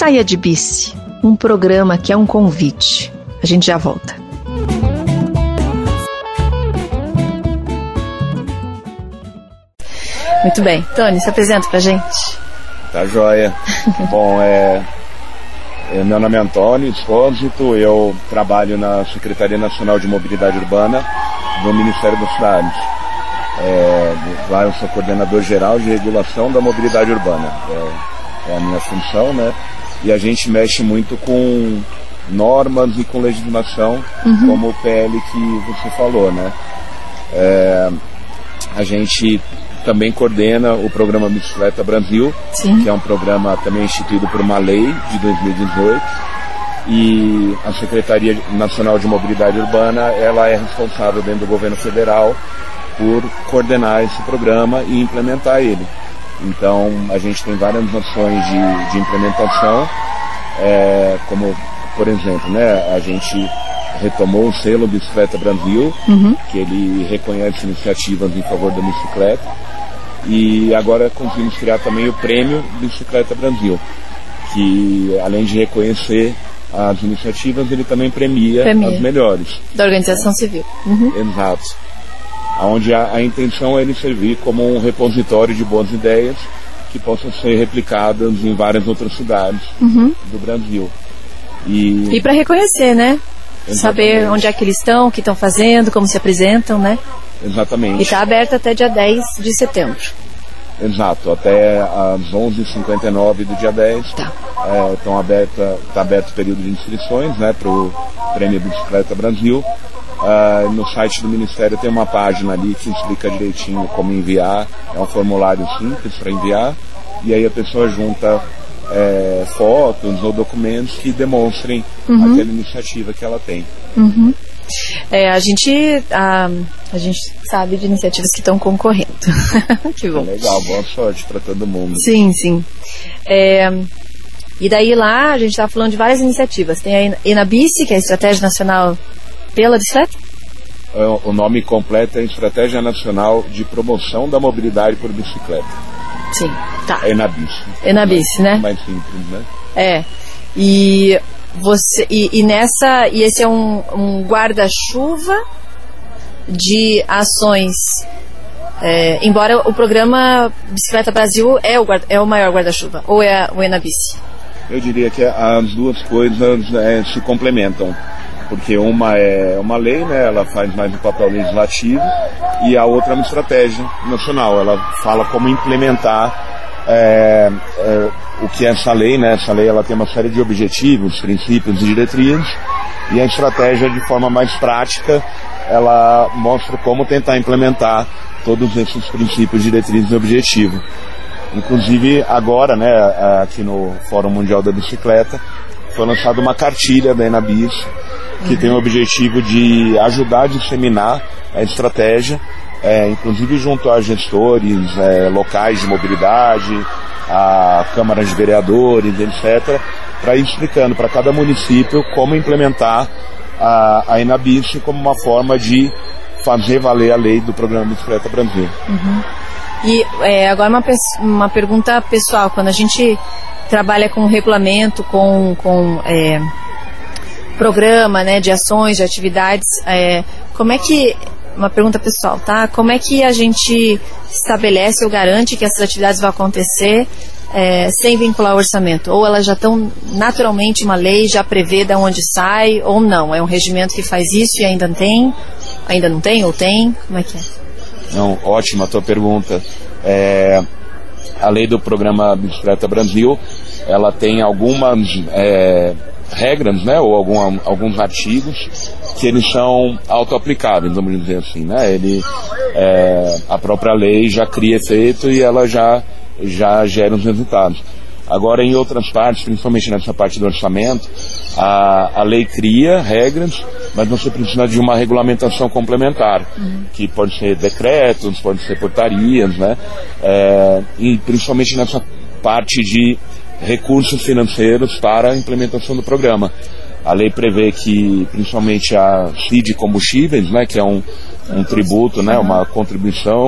Saia de Bici, um programa que é um convite. A gente já volta. Muito bem. Tony, se apresenta pra gente. Tá joia. Bom, meu nome é Antônio Espósito, eu trabalho na Secretaria Nacional de Mobilidade Urbana do Ministério das Cidades. Lá eu sou coordenador geral de regulação da mobilidade urbana. É a minha função, né? E a gente mexe muito com normas e com legislação, como o PL que você falou, né? A gente também coordena o programa Bicicleta Brasil, que é um programa também instituído por uma lei de 2018, e a Secretaria Nacional de Mobilidade Urbana, ela é responsável dentro do governo federal por coordenar esse programa e implementar ele. Então a gente tem várias ações de implementação, como por exemplo, né, a gente retomou o selo Bicicleta Brasil, que ele reconhece iniciativas em favor da bicicleta, e agora conseguimos criar também o Prêmio Bicicleta Brasil, que além de reconhecer as iniciativas, ele também premia as melhores. Da organização civil. Exato. Onde a intenção é ele servir como um repositório de boas ideias que possam ser replicadas em várias outras cidades do Brasil. E para reconhecer, né? Exatamente. Saber onde é que eles estão, o que estão fazendo, como se apresentam, né? Exatamente. E está aberto até dia 10 de setembro. Exato, até às 11h59 do dia 10. Tá. Está aberto o período de inscrições, né, para o Prêmio Bicicleta Brasil. No site do Ministério tem uma página ali que explica direitinho como enviar. É um formulário simples para enviar. E aí a pessoa junta fotos ou documentos que demonstrem aquela iniciativa que ela tem. A gente sabe de iniciativas que estão concorrendo. Que bom. Legal, boa sorte para todo mundo. Sim. E daí lá a gente está falando de várias iniciativas. Tem a Enabici, que é a Estratégia Nacional pela Bicicleta? O nome completo é Estratégia Nacional de Promoção da Mobilidade por Bicicleta. Sim, tá. Enabici, né? Mais simples, né? E esse é um guarda-chuva de ações. Embora o programa Bicicleta Brasil é o maior guarda-chuva, ou é o Enabici? Eu diria que as duas coisas se complementam, porque uma é uma lei, né, ela faz mais um papel legislativo, e a outra é uma estratégia nacional, ela fala como implementar o que é essa lei, né? Essa lei ela tem uma série de objetivos, princípios e diretrizes, e a estratégia, de forma mais prática, ela mostra como tentar implementar todos esses princípios, diretrizes e objetivos. Inclusive agora, né, aqui no Fórum Mundial da Bicicleta, foi lançada uma cartilha da Enabici, que tem o objetivo de ajudar a disseminar a estratégia, inclusive junto a gestores locais de mobilidade, a câmaras de vereadores, etc., para ir explicando para cada município como implementar a Enabici como uma forma de fazer valer a lei do Programa Bicicleta Brasil. E agora uma pergunta pessoal, quando a gente trabalha com regulamento, com programa, né, de ações, de atividades, como é que, uma pergunta pessoal, tá? Como é que a gente estabelece ou garante que essas atividades vão acontecer sem vincular o orçamento? Ou elas já estão naturalmente, uma lei já prevê de onde sai, ou não? É um regimento que faz isso e ainda não tem, ou tem? Como é que é? Não, ótima a tua pergunta. A lei do Programa Bicicleta Brasil, ela tem algumas regras, né, ou alguns artigos que eles são auto-aplicáveis, vamos dizer assim, né? A própria lei já cria efeito e ela já gera os resultados. Agora, em outras partes, principalmente nessa parte do orçamento, a lei cria regras, mas você precisa de uma regulamentação complementar, que pode ser decretos, pode ser portarias, né? E principalmente nessa parte de recursos financeiros para a implementação do programa. A lei prevê que, principalmente a CID Combustíveis, né, que é um tributo, né, uma contribuição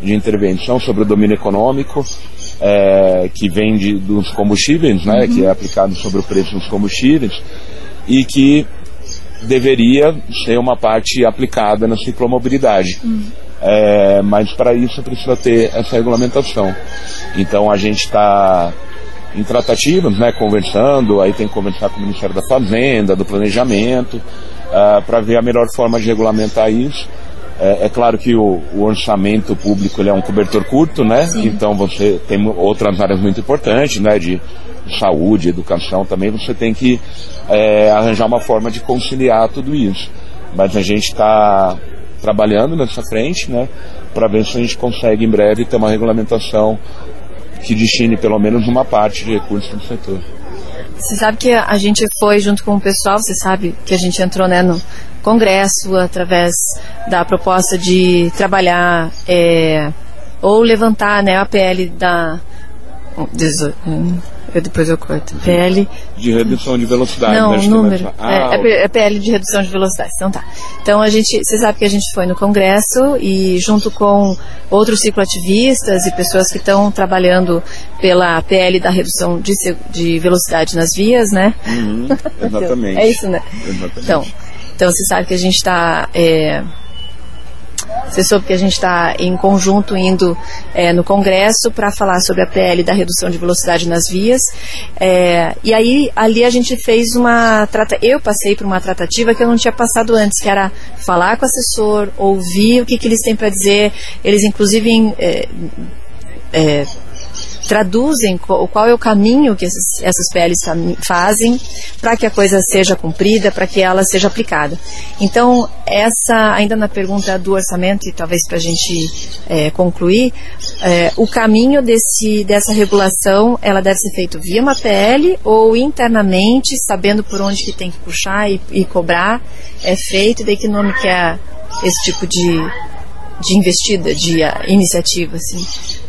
de intervenção sobre o domínio econômico, que vem dos combustíveis, né, que é aplicado sobre o preço dos combustíveis, e que deveria ser uma parte aplicada na ciclomobilidade. Mas para isso precisa ter essa regulamentação. Então a gente está em tratativas, né, conversando, aí tem que conversar com o Ministério da Fazenda, do Planejamento, para ver a melhor forma de regulamentar isso. É claro que o orçamento público ele é um cobertor curto, né? Sim. Então você tem outras áreas muito importantes, né? De saúde, educação também, você tem que arranjar uma forma de conciliar tudo isso. Mas a gente está trabalhando nessa frente, né? Para ver se a gente consegue em breve ter uma regulamentação que destine pelo menos uma parte de recursos do setor. Você sabe que a gente foi junto com o pessoal, você sabe que a gente entrou, né, no Congresso através da proposta de trabalhar ou levantar, né, a PL da... depois eu corto. PL... De redução de velocidade. Não, né, número. É PL de redução de velocidade. Então tá. Então você sabe que a gente foi no Congresso e junto com outros cicloativistas e pessoas que estão trabalhando pela PL da redução de velocidade nas vias, né? Exatamente. É isso, né? Exatamente. Então você sabe que a gente está... Você soube que a gente está em conjunto indo no Congresso para falar sobre a PL da redução de velocidade nas vias. E aí, ali a gente fez eu passei por uma tratativa que eu não tinha passado antes, que era falar com o assessor, ouvir o que eles têm para dizer. Eles, inclusive, traduzem qual é o caminho que essas PLs fazem para que a coisa seja cumprida, para que ela seja aplicada. Então, ainda na pergunta do orçamento, e talvez para a gente concluir, o caminho dessa regulação, ela deve ser feito via uma PL ou internamente, sabendo por onde que tem que puxar e cobrar, é feito, e daí que nome que é esse tipo de investida, de iniciativa, assim?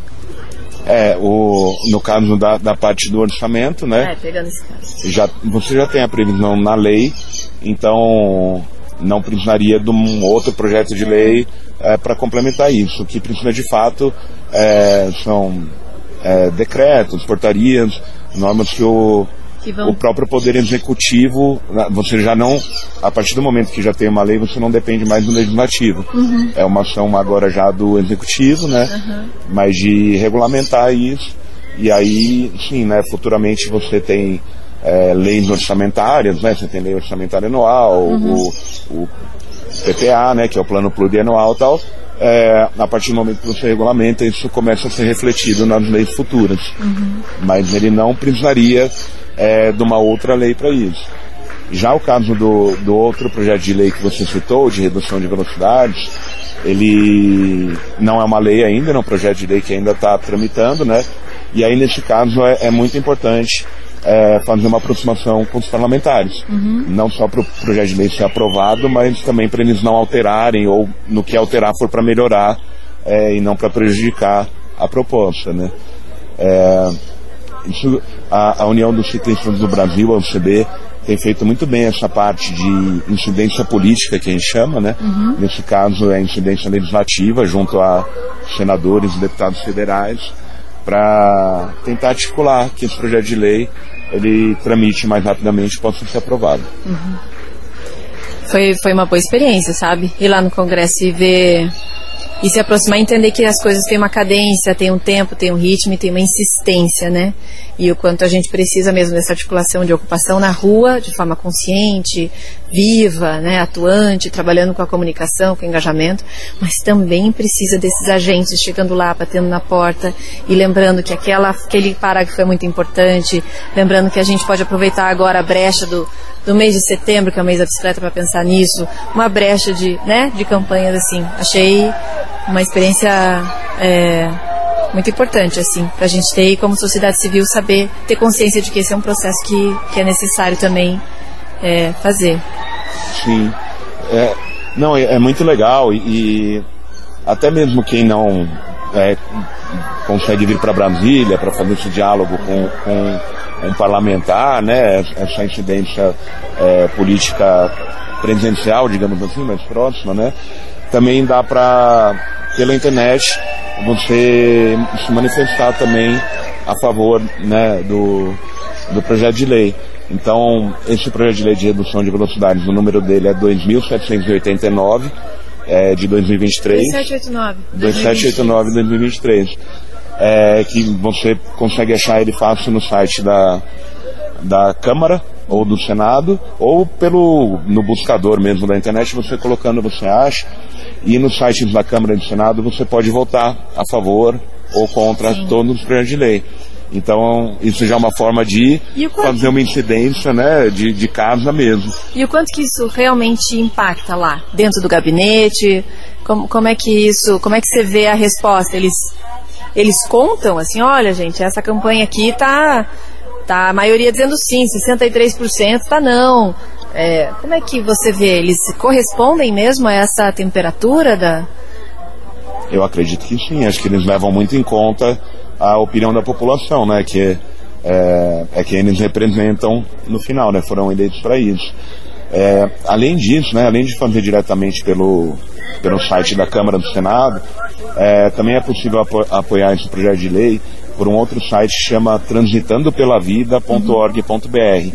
No caso da parte do orçamento, né? Pegando esse caso. Você já tem a previsão na lei, então não precisaria de um outro projeto de lei para complementar isso. O que precisa de fato são decretos, portarias, normas que o próprio Poder Executivo, você já não, a partir do momento que já tem uma lei, você não depende mais do Legislativo. É uma ação agora já do Executivo, né? Mas de regulamentar isso, e aí, sim, né, futuramente você tem leis orçamentárias, né? Você tem lei orçamentária anual, o PPA, né, que é o Plano Plurianual e tal. A partir do momento que você regulamenta, isso começa a ser refletido nas leis futuras. Mas ele não precisaria de uma outra lei para isso. Já o caso do outro projeto de lei que você citou, de redução de velocidades, ele não é uma lei ainda, é um projeto de lei que ainda está tramitando, né? E aí, nesse caso, é muito importante fazer uma aproximação com os parlamentares. Não só para o projeto de lei ser aprovado, mas também para eles não alterarem, ou no que alterar for para melhorar, e não para prejudicar a proposta, né? A União dos Ciclistas do Brasil, a UCB, tem feito muito bem essa parte de incidência política, que a gente chama, né? Nesse caso é incidência legislativa, junto a senadores e deputados federais, para tentar articular que esse projeto de lei ele tramite mais rapidamente e possa ser aprovado. Foi uma boa experiência, sabe? Ir lá no Congresso e ver... E se aproximar e entender que as coisas têm uma cadência, tem um tempo, tem um ritmo e tem uma insistência, né? E o quanto a gente precisa mesmo dessa articulação de ocupação na rua, de forma consciente, viva, né? Atuante, trabalhando com a comunicação, com o engajamento, mas também precisa desses agentes chegando lá, batendo na porta e lembrando que aquele parágrafo é muito importante, lembrando que a gente pode aproveitar agora a brecha do mês de setembro, que é o mês da bicicleta, para pensar nisso, uma brecha de campanhas, assim. Achei uma experiência muito importante, assim, para a gente ter, como sociedade civil, ter consciência de que esse é um processo que é necessário também fazer. Sim. É muito legal e até mesmo quem não consegue vir para Brasília para fazer esse diálogo com um parlamentar, né, essa incidência política presencial, digamos assim, mais próxima, né, também dá para pela internet, você se manifestar também a favor, né, do projeto de lei. Então, esse projeto de lei de redução de velocidades, o número dele é 2.789, de 2023. 2789 de 2023. Que você consegue achar ele fácil no site da Câmara ou do Senado, ou no buscador mesmo da internet, você colocando, você acha, e nos sites da Câmara e do Senado você pode votar a favor ou contra todos os projetos de lei. Então, isso já é uma forma de fazer uma incidência, né, de casa mesmo. E o quanto que isso realmente impacta lá, dentro do gabinete? Como é que você vê a resposta? Eles contam assim, olha gente, essa campanha aqui tá a maioria dizendo sim, 63% tá não. Como é que você vê? Eles correspondem mesmo a essa temperatura da... Eu acredito que sim, acho que eles levam muito em conta a opinião da população, né, que é quem eles representam no final, né, foram eleitos para isso. Além disso, né, além de fazer diretamente pelo site da Câmara do Senado, também é possível apoiar esse projeto de lei por um outro site que chama transitandopelavida.org.br.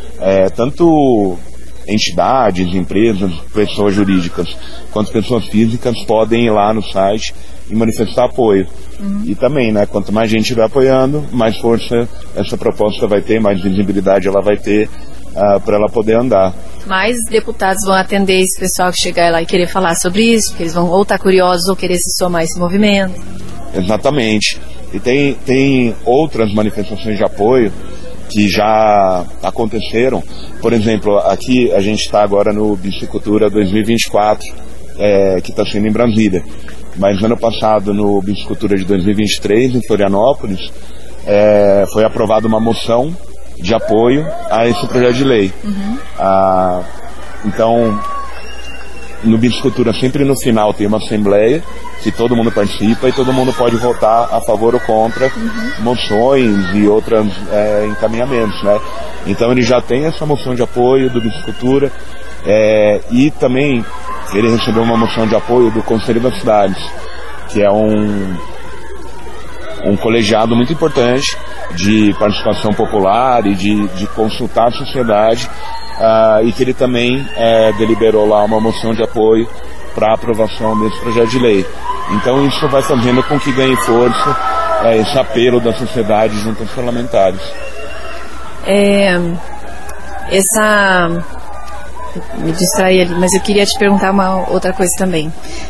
Tanto entidades, empresas, pessoas jurídicas, quanto pessoas físicas podem ir lá no site e manifestar apoio. E também, né, quanto mais gente estiver apoiando, mais força essa proposta vai ter, mais visibilidade ela vai ter para ela poder andar. Mais deputados vão atender esse pessoal que chegar lá e querer falar sobre isso, porque eles vão ou estar curiosos ou querer se somar a esse movimento. Exatamente. E tem outras manifestações de apoio que já aconteceram. Por exemplo, aqui a gente está agora no Bicicultura 2024, que está sendo em Brasília. Mas ano passado, no Bicicultura de 2023, em Florianópolis, foi aprovada uma moção de apoio a esse projeto de lei. Então, no Bicicultura, sempre no final tem uma assembleia que todo mundo participa e todo mundo pode votar a favor ou contra moções e outros encaminhamentos, né? Então ele já tem essa moção de apoio do Bicicultura, e também ele recebeu uma moção de apoio do Conselho das Cidades, que é um colegiado muito importante de participação popular e de consultar a sociedade, e que ele também deliberou lá uma moção de apoio para a aprovação desse projeto de lei. Então isso vai fazendo com que ganhe força esse apelo da sociedade junto aos parlamentares. Me distraí ali, mas eu queria te perguntar uma outra coisa também.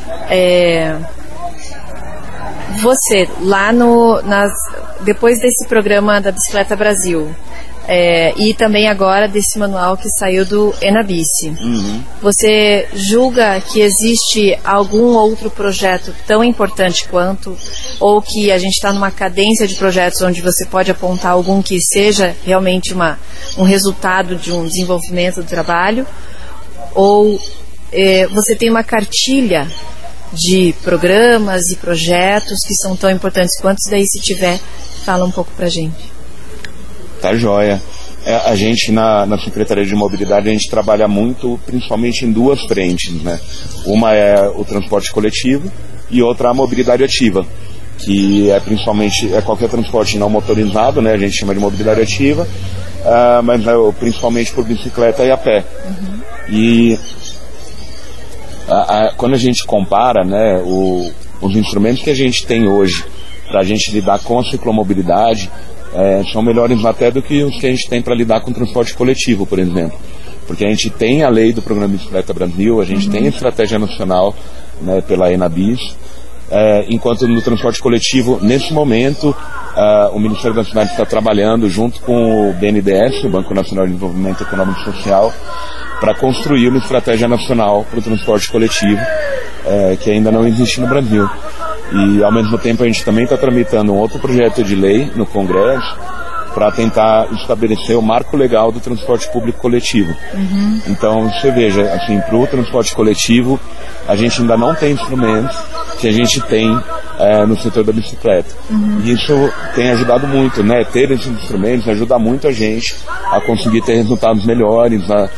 Você, lá depois desse programa da Bicicleta Brasil, e também agora desse manual que saiu do Enabice, você julga que existe algum outro projeto tão importante quanto, ou que a gente está numa cadência de projetos onde você pode apontar algum que seja realmente um resultado de um desenvolvimento do trabalho, ou você tem uma cartilha de programas e projetos que são tão importantes quanto? Daí, se tiver, fala um pouco pra gente. Tá joia. A gente na Secretaria de Mobilidade, a gente trabalha muito, principalmente em duas frentes, né? Uma é o transporte coletivo e outra a mobilidade ativa, que principalmente qualquer transporte não motorizado, né? A gente chama de mobilidade ativa, mas principalmente por bicicleta e a pé. E quando a gente compara, né, os instrumentos que a gente tem hoje para a gente lidar com a ciclomobilidade, são melhores até do que os que a gente tem para lidar com o transporte coletivo, por exemplo. Porque a gente tem a lei do Programa Bicicleta Brasil, a gente tem a estratégia nacional, né, pela Enabis, enquanto no transporte coletivo, nesse momento, o Ministério da Cidade está trabalhando junto com o BNDES, o Banco Nacional de Desenvolvimento Econômico e Social, para construir uma estratégia nacional para o transporte coletivo, que ainda não existe no Brasil. E, ao mesmo tempo, a gente também está tramitando um outro projeto de lei no Congresso para tentar estabelecer o marco legal do transporte público coletivo. Então, você veja, assim, para o transporte coletivo, a gente ainda não tem instrumentos que a gente tem no setor da bicicleta. E isso tem ajudado muito, né? Ter esses instrumentos ajuda muito a gente a conseguir ter resultados melhores, a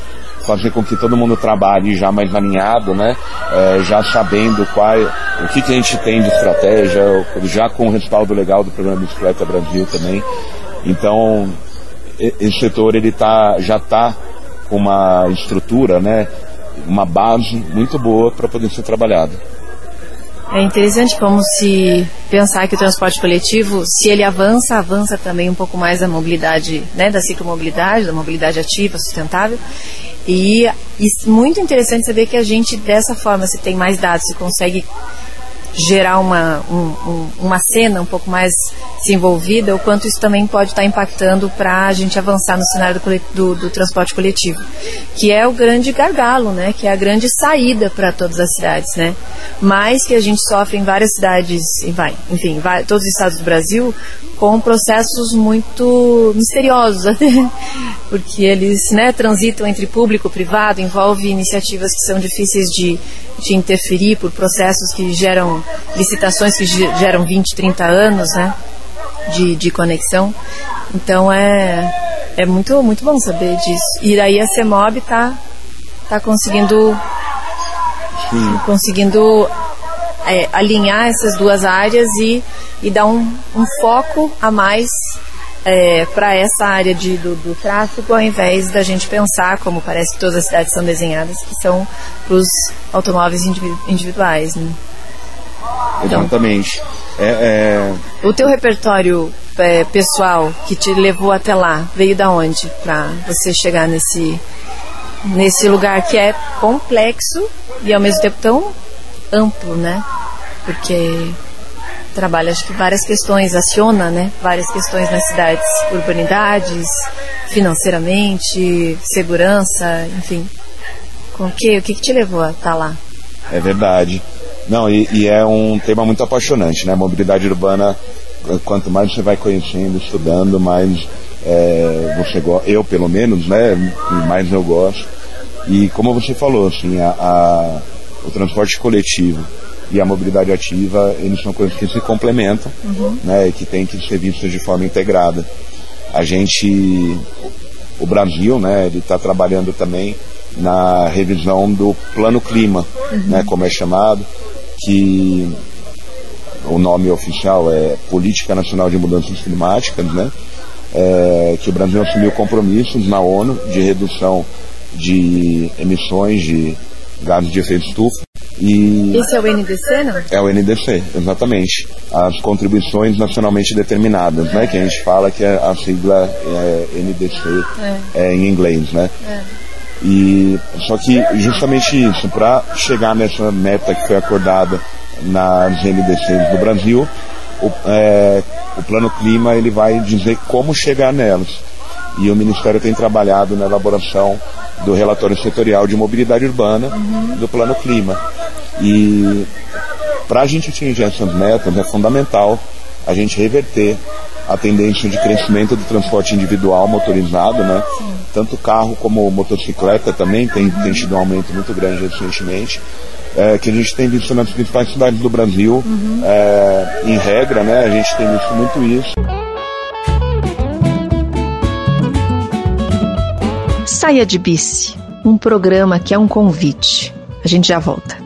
fazer com que todo mundo trabalhe já mais alinhado, né? Já sabendo o que a gente tem de estratégia, já com o respaldo legal do Programa Bicicleta Brasil também. Então, esse setor ele já está com uma estrutura, né? Uma base muito boa para poder ser trabalhado. É interessante como se pensar que o transporte coletivo, se ele avança também um pouco mais a mobilidade, né, da ciclomobilidade, da mobilidade ativa, sustentável. E muito interessante saber que a gente, dessa forma, se tem mais dados, se consegue gerar uma cena um pouco mais desenvolvida, o quanto isso também pode estar impactando para a gente avançar no cenário do transporte coletivo, que é o grande gargalo, né? Que é a grande saída para todas as cidades, né? Mas que a gente sofre em várias cidades, enfim, todos os estados do Brasil, com processos muito misteriosos, até, porque eles, né, transitam entre público e privado, envolve iniciativas que são difíceis de interferir por processos que geram licitações que geram 20, 30 anos, né, de conexão. Então é muito, muito bom saber disso. E daí a CEMOB tá conseguindo alinhar essas duas áreas e dar um foco a mais para essa área do tráfego, ao invés da gente pensar, como parece que todas as cidades são desenhadas, que são para os automóveis individuais, né? Exatamente. O teu repertório pessoal que te levou até lá, veio da onde para você chegar nesse lugar que é complexo e ao mesmo tempo tão amplo, né? Porque trabalha, acho que várias questões, aciona, né? Várias questões nas cidades, urbanidades, financeiramente, segurança, enfim. O que te levou a estar lá? É verdade. Não, e é um tema muito apaixonante, né? Mobilidade urbana, quanto mais você vai conhecendo, estudando, mais você gosta, eu pelo menos, né? Mais eu gosto. E como você falou, assim, o transporte coletivo e a mobilidade ativa, eles são coisas que se complementam, né, e que tem que ser vistas de forma integrada. O Brasil, né, ele está trabalhando também na revisão do Plano Clima, né, como é chamado, que o nome oficial é Política Nacional de Mudanças Climáticas, né, que o Brasil assumiu compromissos na ONU de redução de emissões de gases de efeito estufa. Esse é o NDC, não? É o NDC, exatamente. As contribuições nacionalmente determinadas, né? Que a gente fala que a sigla é NDC em inglês, né? E só que justamente isso, para chegar nessa meta que foi acordada nas NDCs do Brasil, o Plano Clima ele vai dizer como chegar nelas. E o Ministério tem trabalhado na elaboração do relatório setorial de mobilidade urbana do Plano Clima. E para a gente atingir essas metas é fundamental a gente reverter a tendência de crescimento do transporte individual motorizado, né? Sim. Tanto carro como motocicleta também tem tido um aumento muito grande recentemente, que a gente tem visto nas principais cidades do Brasil, em regra, né? A gente tem visto muito isso. Saia de Bici, um programa que é um convite. A gente já volta.